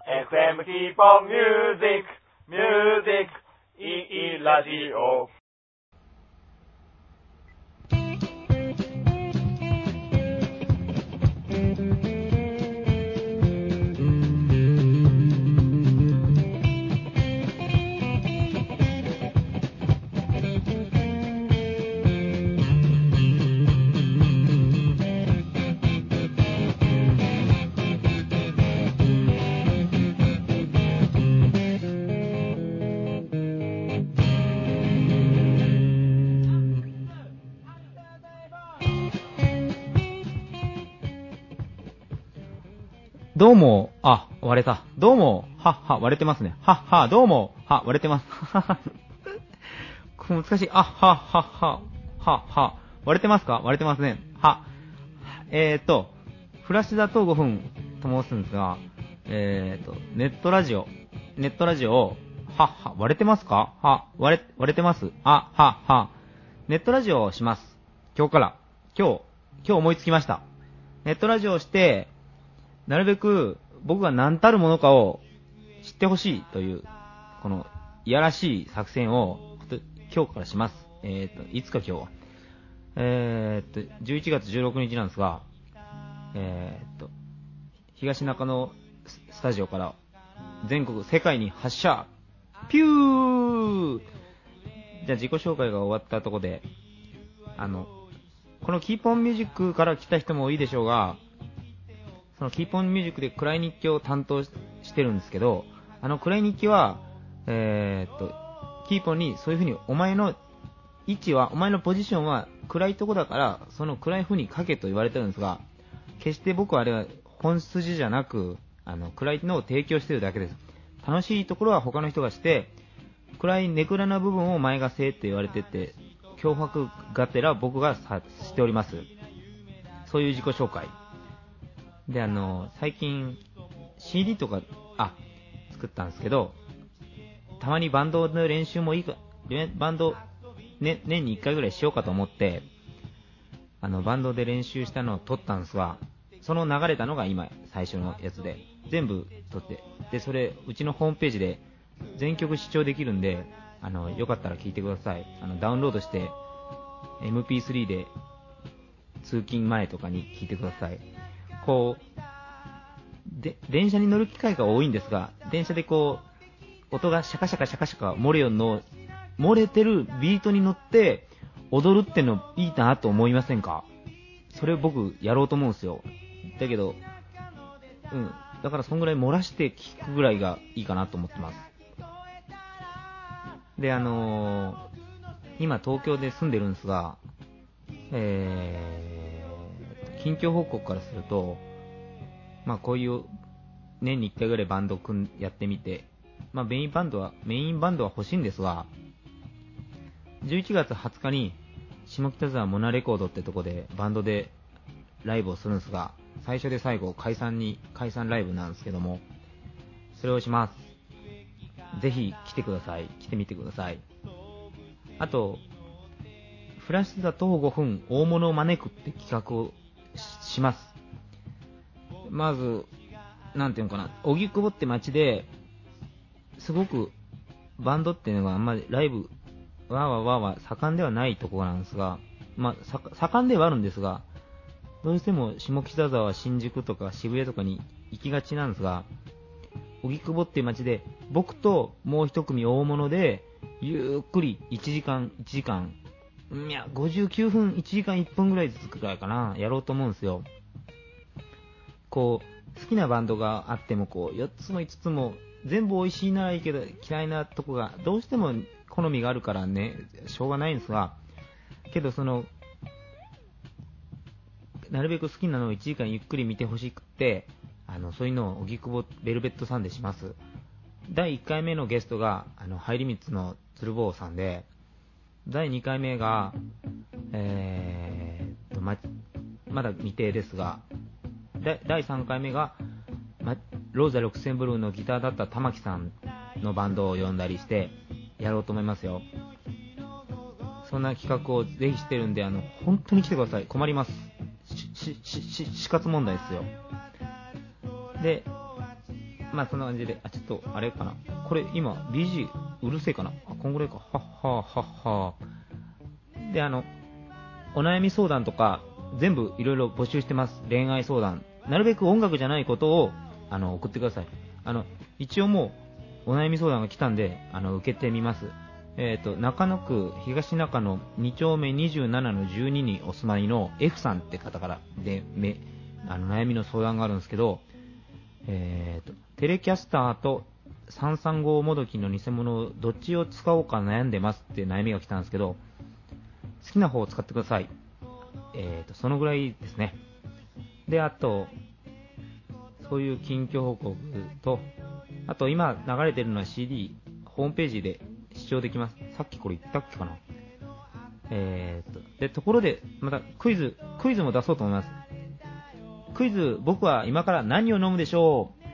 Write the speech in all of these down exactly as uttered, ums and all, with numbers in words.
エフエム Keep on Music Music いいラジオ。 どうも、あ、割れた。どうも、はっは、割れてますね。はっは、どうも、は、割れてます。ははこれ難しい。あ、は、は、は、は、は、割れてますか？割れてますね。は、えーと、フラッシュだとごふんと申すんですが、えーと、ネットラジオ、ネットラジオを、は、は、割れてますか？は、割れ、割れてます。あ、は、は、ネットラジオをします。今日から。今日、今日思いつきました。ネットラジオをして、なるべく僕が何たるものかを知ってほしいという、このいやらしい作戦を今日からします。えーと、いつか今日は。えーと、じゅういちがつじゅうろくにちなんですが、えーと、東中野スタジオから全国、世界に発射ピュー。じゃあ自己紹介が終わったところで、あの、このキーポンミュージックから来た人もいいでしょうが、そのキーポンミュージックで暗い日記を担当してるんですけど、あの暗い日記は、えー、っと、キーポンにそういう風にお前の位置は、お前のポジションは暗いとこだから、その暗い風に書けと言われてるんですが、決して僕はあれは本筋じゃなく、あの暗いのを提供してるだけです。楽しいところは他の人がして、暗いネクラな部分をお前がせえって言われてて、脅迫がてら僕がさしております。そういう自己紹介。で、あの、最近 シーディー とか、あ、作ったんですけど、たまにバンドの練習もいいか、バンド、ね、年にいっかいぐらいしようかと思って、あの、バンドで練習したのを撮ったんですが、その流れたのが今、最初のやつで、全部撮って、で、それ、うちのホームページで全曲視聴できるんで、あの、よかったら聴いてください。あの、ダウンロードして、エムピースリー で通勤前とかに聴いてください。こう、で、電車に乗る機会が多いんですが、電車でこう、音がシャカシャカシャカシャカ漏れよの、漏れてるビートに乗って踊るってのいいなと思いませんか？それ僕やろうと思うんですよ。だけど、うん、だからそんぐらい漏らして聞くぐらいがいいかなと思ってます。で、あのー、今東京で住んでるんですが、えー、近況報告からすると、まあこういう年にいっかいぐらいバンド組んやってみて、まあメインバンドはメインバンドは欲しいんですが、じゅういちがつはつかに下北沢モナレコードってとこでバンドでライブをするんですが、最初で最後解散に解散ライブなんですけども、それをします。ぜひ来てください。来てみてください。あとフラッシュだとごふん大物を招くって企画を し, します。まずなんていうのかな、荻窪って街ですごくバンドっていうのがあんまりライブわーわーわーわー盛んではないところなんですが、まあ盛んではあるんですが、どうしても下北沢、新宿とか渋谷とかに行きがちなんですが、荻窪っていう街で僕ともう一組大物でゆっくりいちじかんいちじかん、いやごじゅうきゅうふんいちじかんいっぷんぐらいずつくらいかな、やろうと思うんですよ。こう好きなバンドがあってもこうよっつもいつつも全部美味しいならいいけど嫌いなとこがどうしても好みがあるからね、しょうがないんですが、けどそのなるべく好きなのをいちじかんゆっくり見てほしくて、あのそういうのを荻窪ベルベットさんでします。だいいっかいめのゲストがあのハイリミッツの鶴房さんで、だいにかいめがえー、っと ま, まだ未定ですが、だいさんかいめが、ま、ローザろくせんブルーのギターだった玉木さんのバンドを呼んだりしてやろうと思いますよ。そんな企画をぜひしてるんで、あの本当に来てください。困ります。ししし死活問題ですよ。で、 まあそんな感じで、あ、ちょっとあれかな。これ今 ビージー うるせえかな。あ、こんぐらいか。はっはーはっはー。で、あの、お悩み相談とか全部いろいろ募集してます。恋愛相談。なるべく音楽じゃないことをあの送ってください。あの、一応もうお悩み相談が来たんで、あの、受けてみます。えっと、中野区東中野に丁目にじゅうななのじゅうににお住まいの F さんって方からで、め、あの、悩みの相談があるんですけど、えーと、テレキャスターとさんさんごもどきの偽物をどっちを使おうか悩んでますっていう悩みが来たんですけど、好きな方を使ってください。えーと、そのぐらいですね。で、あと、そういう近況報告と、あと今流れてるのは シーディー、ホームページで視聴できます。さっきこれ言ったっけかな。えーと、で、ところで、またクイズ、クイズも出そうと思います。クイズ、僕は今から何を飲むでしょう？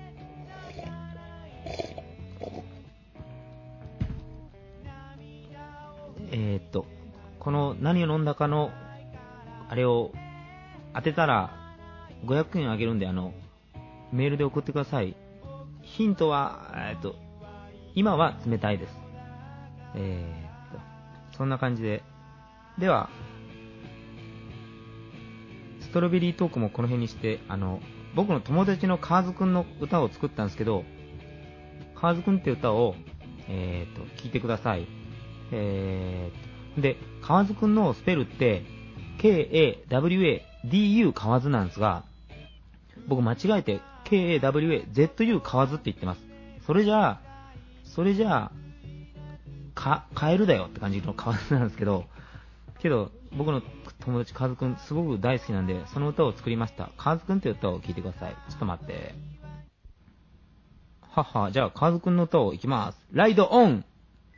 えーっと、この何を飲んだかの、あれを当てたらごひゃくえんあげるんで、あの、メールで送ってください。ヒントは、えーっと、今は冷たいです。えーっと、そんな感じで。では、ストロベリートークもこの辺にして、あの、僕の友達のカーズくんの歌を作ったんですけど、カーズくんって歌を、えーっと、聞いてください。えー、で、河津くんのスペルって ケーエーダブリューエーディーユー 河津なんですが、僕間違えて ケーエーダブリューエーゼットユー 河津って言ってます。それじゃあ、それじゃあ、か、カエルだよって感じの河津なんですけど、けど、僕の友達河津くんすごく大好きなんで、その歌を作りました。河津くんって歌を聴いてください。ちょっと待って。はっは、じゃあ河津くんの歌をいきます。ライドオン。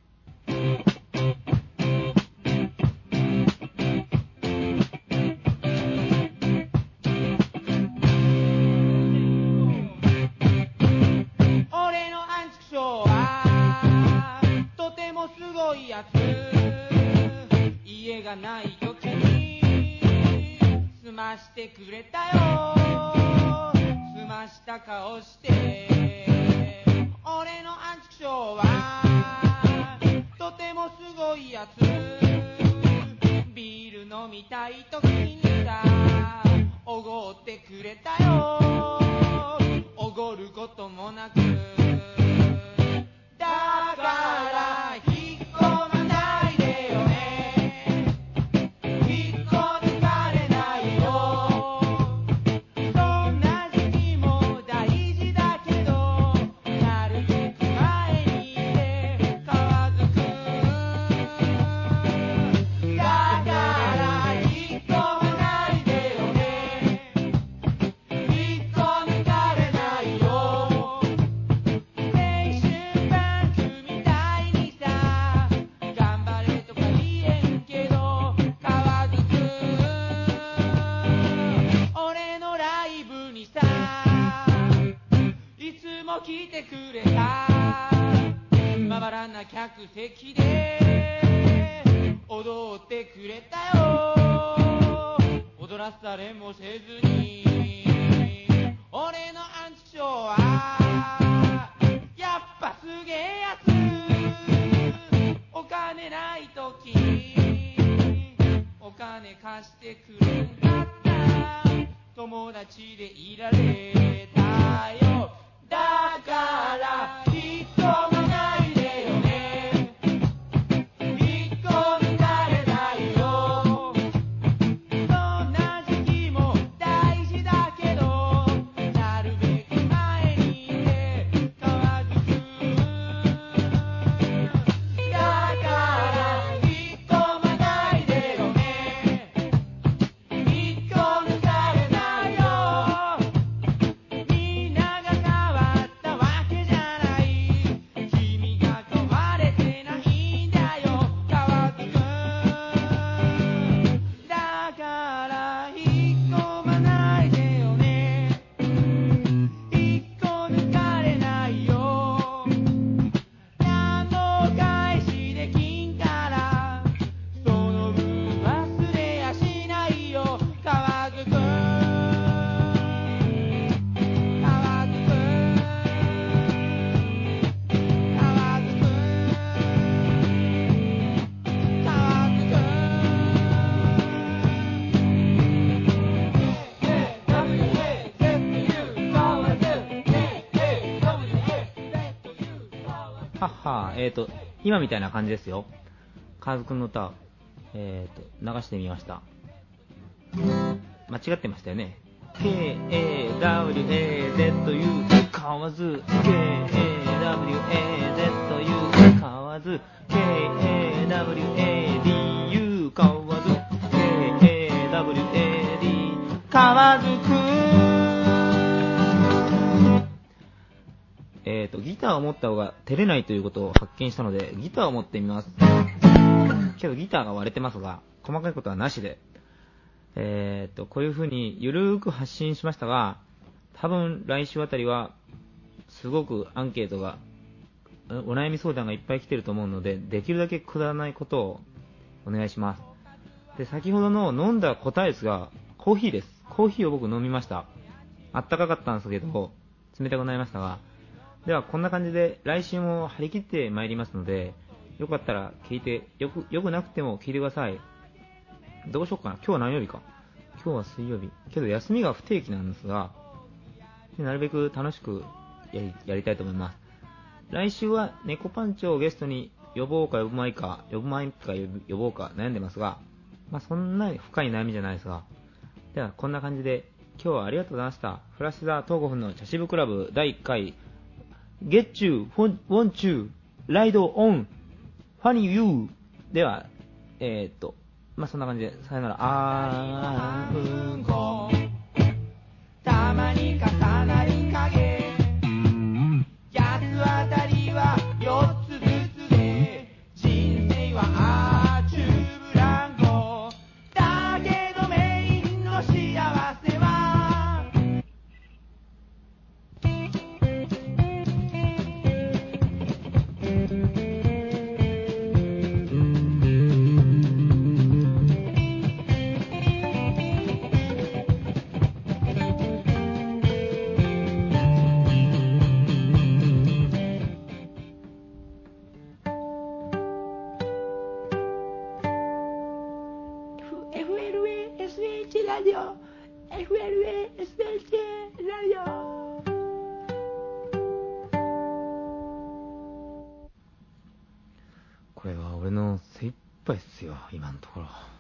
家がない時に済ましてくれたよ。済ました顔して俺のアンチクショーはとてもすごいやつ。ビール飲みたい時にさおごってくれたよ。おごることもなくだから引っ込まないでよね。引っ込抜かれないよ。そんな時期も大事だけどなるべく前にいて河津くん。だから引っ込まないでよね。引っ込抜かれないよ。来てくれたまばらな客席で踊ってくれたよ。踊らされもせずに俺のアンチショーはやっぱすげえやつ。お金ない時お金貸してくれんかった友達でいられたよ。だから引っ込まないでよね。引っ込抜かれないよ。そんな時期も大事だけどなるべく前にいて河津くん。だから引っ込まないでよね。引っ込抜かれないよ。 はっは、えーと、今みたいな感じですよ。カズくんの歌、えーと、流してみました。間違ってましたよね。ケーエーダブリューエーゼットユー 買わず ケーエーダブリューエーゼットユー 買わず ケーエーダブリューエーディーユー 買わず ケーエーダブリューエーディー 買わずくえーとギターを持った方が照れないということを発見したのでギターを持ってみます。けどギターが割れてますが細かいことはなしでえー、とこういう風にゆるーく発信しましたが多分来週あたりはすごくアンケートがお悩み相談がいっぱい来てると思うのでできるだけくだらないことをお願いします。で先ほどの飲んだ答えですがコーヒーです。コーヒーを僕飲みました。あったかかったんですけど冷たくなりましたがではこんな感じで来週も張り切ってまいりますのでよかったら聞いてよく、よくなくても聞いてください。どうしようかな。今日は何曜日か。今日は水曜日。けど休みが不定期なんですが、なるべく楽しくやり、やりたいと思います。来週は猫パンチをゲストに呼ぼうか呼ぶまいか、呼ぶまいか呼ぶ呼ぼうか悩んでますが、まあそんなに深い悩みじゃないですが。ではこんな感じで今日はありがとうございました。フラッシュザ東郷の茶渋クラブだいいっかい、Get you, want you, ride on, funny you では、えー、っと、まあ、そんな感じで、さよなら。あーうんこ。 たまに重なり影。八つ当たりは四つずつで。人生はアーチューブランコ。だけどメインの幸せは。エフエルエーエスエイチ ラジオ エフエルエーエスエイチ ラジオこれは俺の精一杯っすよ、今のところ。